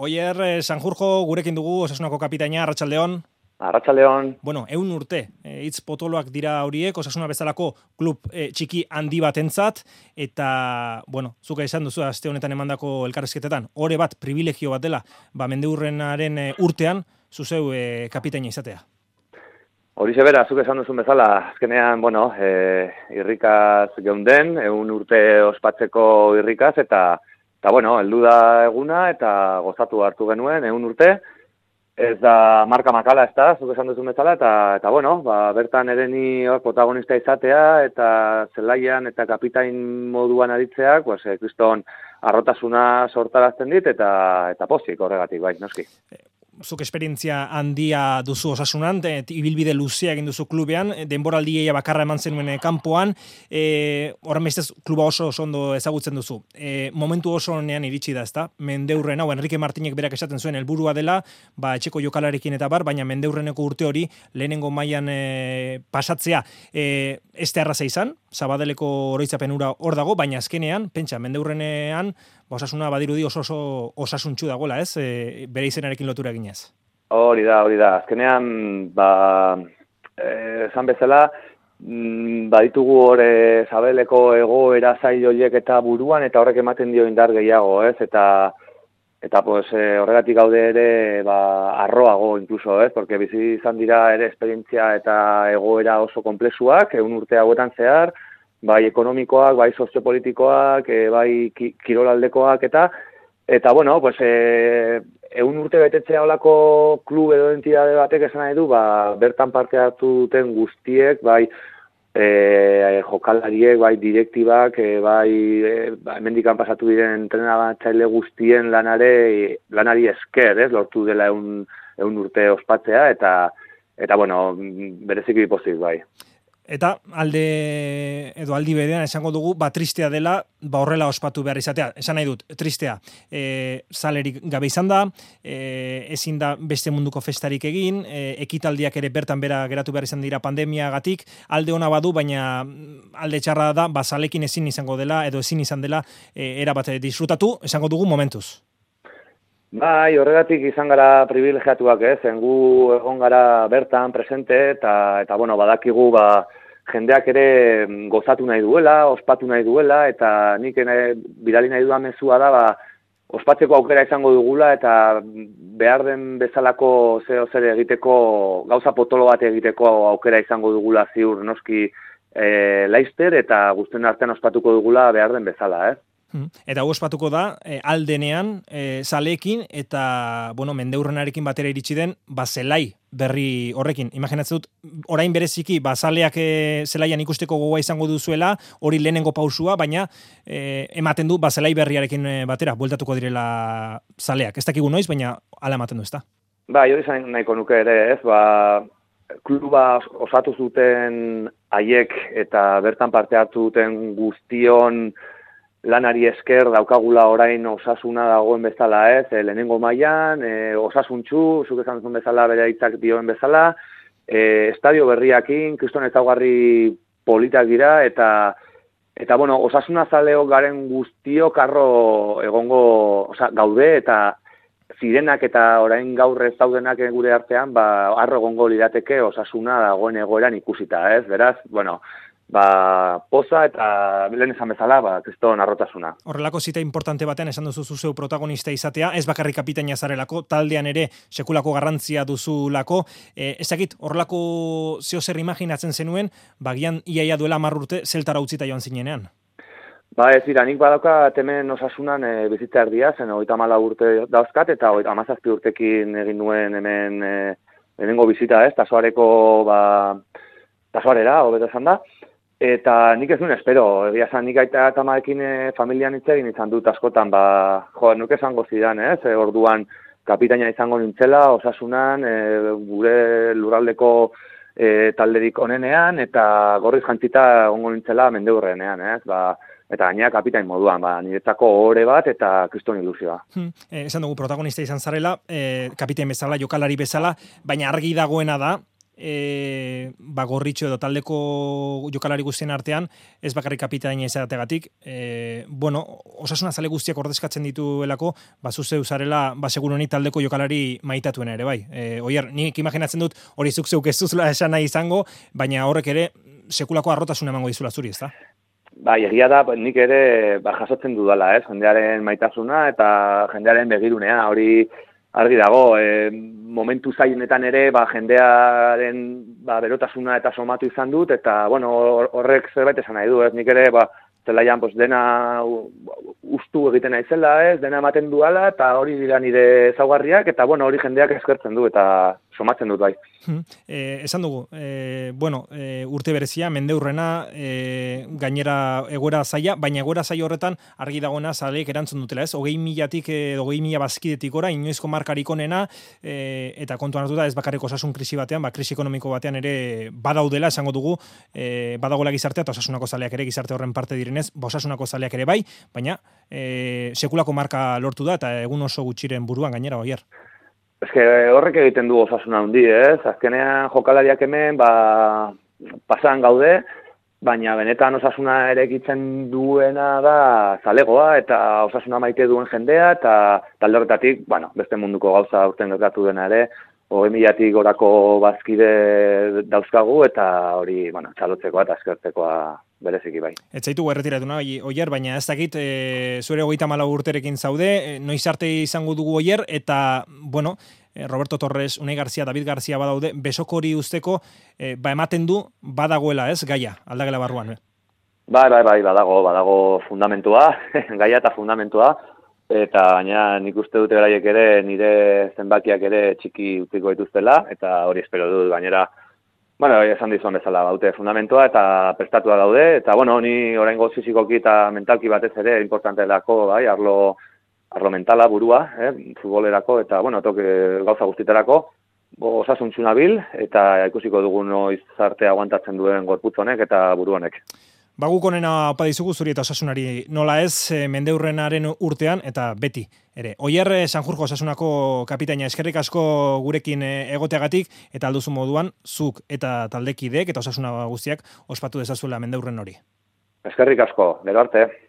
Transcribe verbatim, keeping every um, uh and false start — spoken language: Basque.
Oier, eh, Sanjurjo gurekin dugu, Osasunako kapitaina, Arratsaldeon. Arratsaldeon. Bueno, ehun urte, eh, hitz potoloak dira horiek, Osasuna bezalako klub eh, txiki handi batentzat, eta, bueno, zuka esan duzu aste honetan emandako elkarrizketetan, ore bat, privilegio bat dela, ba, mendeurrenaren eh, urtean, zuzeu eh, kapitaina izatea. Hori zebera, zuk esan duzun bezala, azkenean, bueno, e, irrikaz geunden, ehun urte ospatzeko irrikaz, eta, eta bueno, heldu da eguna, eta gozatu hartu genuen, ehun urte, ez da marka makala, ez da, zuk esan duzun bezala, eta, eta bueno, ba, bertan ere ni hor protagonista izatea, eta zelaian eta kapitain moduan aritzeak, pues, e, kriston arrotasuna sortarazten dit, eta, eta pozik horregatik, bai, noski. Zuk esperientzia handia duzu Osasunan, de, ibilbide luzea egin duzu klubean, denboraldia bakarra eman zenuen kanpoan, e, horren bestez kluba oso, oso ondo ezagutzen duzu. E, momentu oso honean iritsi da, ezta? Mendeurren, hau, Enrique Martinek berak esaten zuen helburua dela, ba, etxeko jokalarekin eta bar, baina mendeurreneko urte hori lehenengo mailan e, pasatzea. E, ez da erraza izan, Zabadeleko oroitzapen ura hor dago, baina azkenean, pentsa, mendeurrenean, Osasuna badirudi oso oso osasuntxu dagoela, ez? E, bere izenarekin lotura eginez. Hori da, hori da. Azkenean, ba, esan bezala, baditugu hor Zabeleko egoera zail horiek eta buruan, eta horrek ematen dio indar gehiago, ez? Eta, eta pues, horregatik gaude ere, ba, arroago, incluso, ez? Porque bizi izan dira ere esperientzia eta egoera oso komplexuak, egun urte hauetan zehar, bai ekonomikoak, bai soziopolitikoak, e, bai ki, kirolaldekoak, eta, eta bueno, pues, e, egun urte betetzea olako klub edo entidade batek esan nahi du, ba, bertan parte hartu duten guztiek, bai e, jokalariek, bai direktibak, e, bai e, ba, hemendikan pasatu diren entrenabatzaile guztien lanare, lanari esker, ez, lortu dela egun, egun urte ospatzea, eta, eta bueno, bereziki pozik, bai. Eta alde edo aldi berean esango dugu, ba tristea dela, ba horrela ospatu behar izatea. Esan nahi dut, tristea. E, zalerik gabe izan da, e, ezin da beste munduko festarik egin, e, ekitaldiak ere bertan bera geratu behar izan dira pandemiagatik, alde ona badu, baina alde txarra da, ba zalekin ezin izango dela, edo ezin izan dela, e, era bat disfrutatu, esango dugu momentuz. Bai, horregatik izan gara privilegiatuak, ez? Zengu egon gara bertan presente, eta, eta bueno, badakigu, ba, jendeak ere gozatu nahi duela, ospatu nahi duela, eta nik ene, bidali nahi duan mezua da, ba, ospatzeko aukera izango dugula, eta behar den bezalako zeo zer egiteko, gauza potolo bat egiteko aukera izango dugula ziur noski e, laizter, eta guztien artean ospatuko dugula behar den bezala, ez? Eta hau ospatuko da, e, aldenean, e, zaleekin, eta, bueno, mendeurrenarekin batera iritsi den, ba, zelai berri horrekin. Imaginatzen dut, orain bereziki, ba, zaleak e, zelaian ikusteko gogoa izango duzuela, hori lehenengo pausua, baina e, ematen du, ba, zelai berriarekin batera, bueltatuko direla zaleak. Ez dakigu noiz, baina hala ematen du, ez da? Ba, hori zain nahiko nuke ere, ez, ba, kluba osatu zuten haiek, eta bertan parte hartu duten guztion lanari esker daukagula orain osasuna dagoen bezala, ez, e, lehenengo mailan, e, osasuntxu, zuk esan duzun bezala, bere hitzak dioen bezala, e, estadio berriakin, kriston ezaugarri politak dira, eta, eta bueno, osasuna zaleo garen guztio karro egongo osa, gaude, eta zirenak eta orain gaur ez daudenak gure artean, ba, arro egongo lirateke osasuna dagoen egoeran ikusita, ez, beraz, bueno, ba, poza eta lehen esan bezala, ba, kriston arrotasuna. Horrelako zita importante batean esan duzu zuzeu protagonista izatea, ez bakarrik kapitaina zarelako, taldean ere sekulako garrantzia duzulako. E, ezakit, horrelako zeo zer imaginatzen zenuen, bagian iaia duela hamar urte zeltara utzita joan zinenean. Ba, ez dira, nik badauka temen osasunan e, bizitza erdia, zen hogeita hamala urte dauzkat, eta hamazazpi urtekin egin nuen hemen e, lehenengo bizita, ez, tasoareko, ba, tasoarera, hobeto esan da. Eta nik ez duen espero, egia esan nik aita eta amarekin e, familian hitz egin izan dut askotan, ba, jo, nuke esango zidan, ez, e, orduan kapitaina izango nintzela, osasunan, e, gure lurraldeko e, talderik onenean, eta gorriz jantzita egongo nintzela mendeurrenean, ez, ba, eta gainera kapitain moduan, ba, niretzako ohore bat eta kriston ilusioa. Hmm, eh, esan dugu protagonista izan zarela, eh, kapitain bezala, jokalari bezala, baina argi dagoena da, e, ba, gorritxo edo taldeko jokalari guztien artean, ez bakarrik kapitaina izategatik, e, bueno, Osasuna zale guztiak ordezkatzen dituelako, ba, zuzeu zarela, ba, segun honi taldeko jokalari maitatuen ere, bai. E, oier, nik imaginatzen dut, hori zuk zeuk ez duzula esan nahi izango, baina horrek ere, sekulako arrotasuna emango dizula zuri, ezta? Bai, egia da, nik ere ba, jasotzen dudala, ez, jendearen maitasuna eta jendearen begirunea, hori argi dago, e, momentu zailenetan ere, ba, jendearen ba, berotasuna eta somatu izan dut, eta, bueno, horrek zerbait esan nahi du, ez, nik ere, ba, zelaian, pues, dena ustu egiten naizela, ez, dena ematen duala, eta hori dira nire ezaugarriak, eta, bueno, hori jendeak eskertzen du, eta somatzen dut, bai. Eh, esan dugu, eh, bueno, eh, urte berezia, mendeurrena, eh, gainera egoera zaila, baina egoera zaila horretan argi dagoena zaleek erantzun dutela, ez? Hogei milatik, eh, hogei mila bazkidetik ora, inoizko markarik onena, eh, eta kontuan hartuta ez bakarrik osasun krisi batean, ba, krisi ekonomiko batean ere badaudela, esango dugu, eh, badagoela gizartea, eta osasunako zaleak ere gizarte horren parte direnez, ba, osasunako zaleak ere bai, baina eh, sekulako marka lortu da, eta egun oso gutxiren buruan gainera, Oier. Ez que horrek egiten du osasuna handi, ez? Azkenean jokalariak hemen, ba, pasan gaude, baina benetan osasuna erekitzen duena da zalegoa, eta osasuna maite duen jendea, eta talde horretatik, bueno, beste munduko gauza urten gertatu dena ere, hogei milatik gorako bazkide dauzkagu, eta hori, bueno, txalotzekoa eta eskertzekoa bereziki bai. Ez zaitu erretiratu nahi, Oier, baina ez dakit, e, zure hogeita hamalau urterekin zaude, e, noiz arte izango dugu Oier, eta, bueno, e, Roberto Torres, Unai Garzia, David Garzia badaude, besoko hori usteko, e, ba ematen du, badagoela, ez, gaia, aldagela barruan. Eh? Bai, bai, bai, badago, badago fundamentua, gaia eta fundamentua, eta baina nik uste dute beraiek ere, nire zenbakiak ere txiki utziko dituztela, eta hori espero dut gainera, bueno, esan dizuan bezala, baute fundamentua eta prestatua daude, eta bueno, ni oraingo fisikoki eta mentalki batez ere importantelako, bai, arlo, arlo mentala burua, eh, futbolerako, eta bueno, toke gauza guztiterako, osasuntsu nabil, eta ikusiko dugu noiz arte aguantatzen duen gorputz honek eta buru honek. Baguk onena opa dizugu zuri eta osasunari nola ez, e, mendeurrenaren urtean eta beti ere. Oier Sanjurjo Osasunako kapitaina, eskerrik asko gurekin egoteagatik eta alduzu moduan zuk eta taldekideek eta osasuna guztiak ospatu dezazuela mendeurren hori. Eskerrik asko, gero arte.